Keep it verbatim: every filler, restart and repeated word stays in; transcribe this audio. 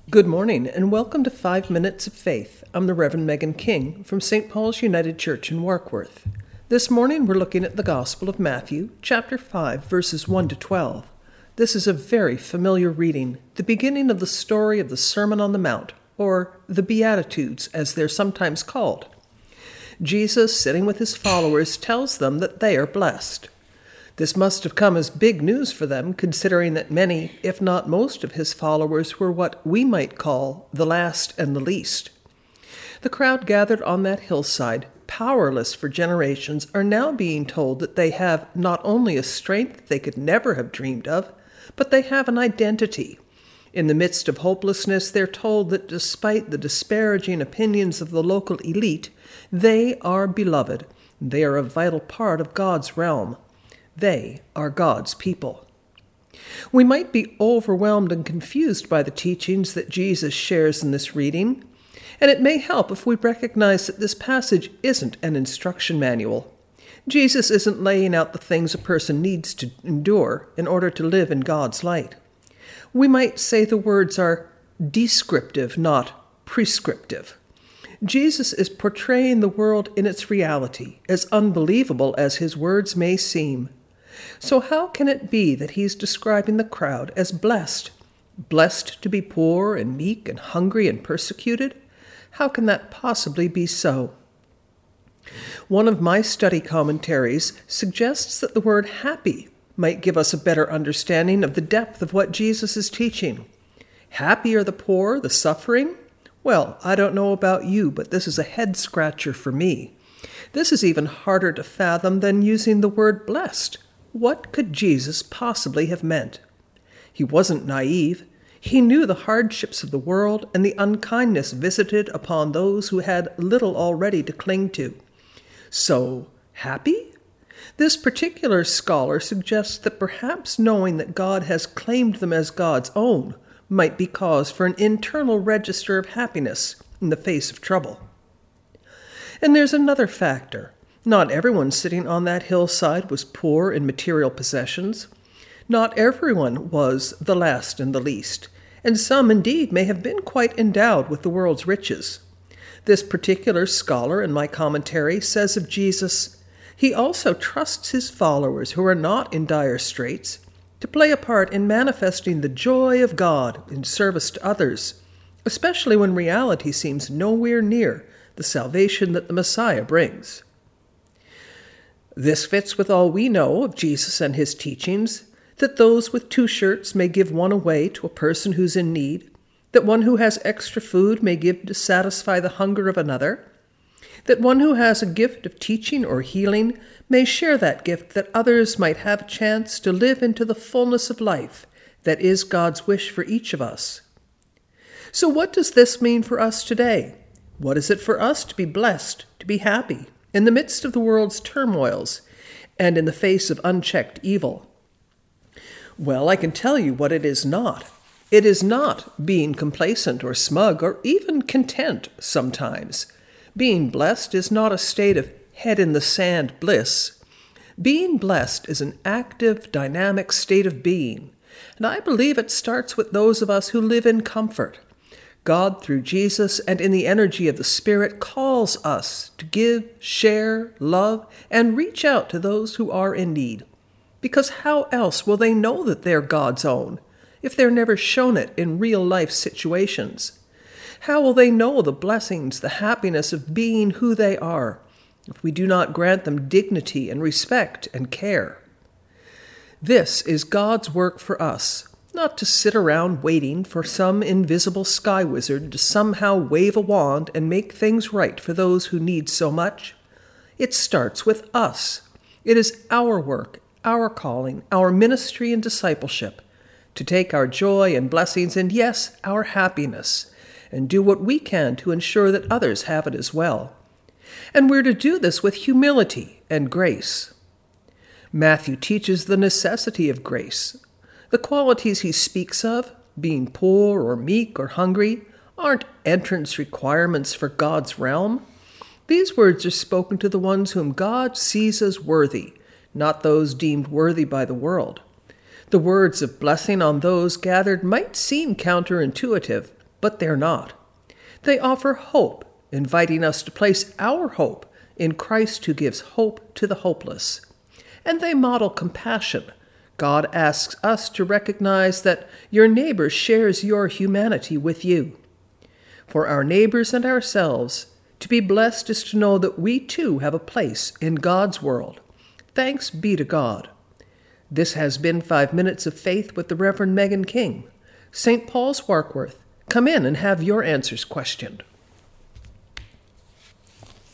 Good morning and welcome to Five Minutes of Faith. I'm the Reverend Megan King from Saint Paul's United Church in Warkworth. This morning we're looking at the Gospel of Matthew, chapter five, verses one to twelve. This is a very familiar reading, the beginning of the story of the Sermon on the Mount, or the Beatitudes as they're sometimes called. Jesus, sitting with his followers, tells them that they are blessed. This must have come as big news for them, considering that many, if not most of his followers were what we might call the last and the least. The crowd gathered on that hillside, powerless for generations, are now being told that they have not only a strength they could never have dreamed of, but they have an identity. In the midst of hopelessness, they're told that despite the disparaging opinions of the local elite, they are beloved. They are a vital part of God's realm. They are God's people. We might be overwhelmed and confused by the teachings that Jesus shares in this reading, and it may help if we recognize that this passage isn't an instruction manual. Jesus isn't laying out the things a person needs to endure in order to live in God's light. We might say the words are descriptive, not prescriptive. Jesus is portraying the world in its reality, as unbelievable as his words may seem. So how can it be that he's describing the crowd as blessed? Blessed to be poor and meek and hungry and persecuted? How can that possibly be so? One of my study commentaries suggests that the word happy might give us a better understanding of the depth of what Jesus is teaching. Happy are the poor, the suffering? Well, I don't know about you, but this is a head-scratcher for me. This is even harder to fathom than using the word blessed. What could Jesus possibly have meant? He wasn't naive. He knew the hardships of the world and the unkindness visited upon those who had little already to cling to. So, happy? This particular scholar suggests that perhaps knowing that God has claimed them as God's own might be cause for an internal register of happiness in the face of trouble. And there's another factor. Not everyone sitting on that hillside was poor in material possessions. Not everyone was the last and the least, and some indeed may have been quite endowed with the world's riches. This particular scholar in my commentary says of Jesus, he also trusts his followers who are not in dire straits to play a part in manifesting the joy of God in service to others, especially when reality seems nowhere near the salvation that the Messiah brings. This fits with all we know of Jesus and his teachings, that those with two shirts may give one away to a person who's in need, that one who has extra food may give to satisfy the hunger of another, that one who has a gift of teaching or healing may share that gift that others might have a chance to live into the fullness of life that is God's wish for each of us. So what does this mean for us today? What is it for us to be blessed, to be happy, in the midst of the world's turmoils and in the face of unchecked evil? Well, I can tell you what it is not. It is not being complacent or smug or even content sometimes. Being blessed is not a state of head-in-the-sand bliss. Being blessed is an active, dynamic state of being, and I believe it starts with those of us who live in comfort. God, through Jesus and in the energy of the Spirit, calls us to give, share, love, and reach out to those who are in need. Because how else will they know that they're God's own, if they're never shown it in real-life situations? How will they know the blessings, the happiness of being who they are, if we do not grant them dignity and respect and care? This is God's work for us. Not to sit around waiting for some invisible sky wizard to somehow wave a wand and make things right for those who need so much. It starts with us. It is our work, our calling, our ministry and discipleship, to take our joy and blessings and, yes, our happiness, and do what we can to ensure that others have it as well. And we're to do this with humility and grace. Matthew teaches the necessity of grace. The qualities he speaks of, being poor or meek or hungry, aren't entrance requirements for God's realm. These words are spoken to the ones whom God sees as worthy, not those deemed worthy by the world. The words of blessing on those gathered might seem counterintuitive, but they're not. They offer hope, inviting us to place our hope in Christ who gives hope to the hopeless. And they model compassion. God asks us to recognize that your neighbor shares your humanity with you. For our neighbors and ourselves, to be blessed is to know that we too have a place in God's world. Thanks be to God. This has been Five Minutes of Faith with the Reverend Megan King. Saint Paul's, Warkworth. Come in and have your answers questioned.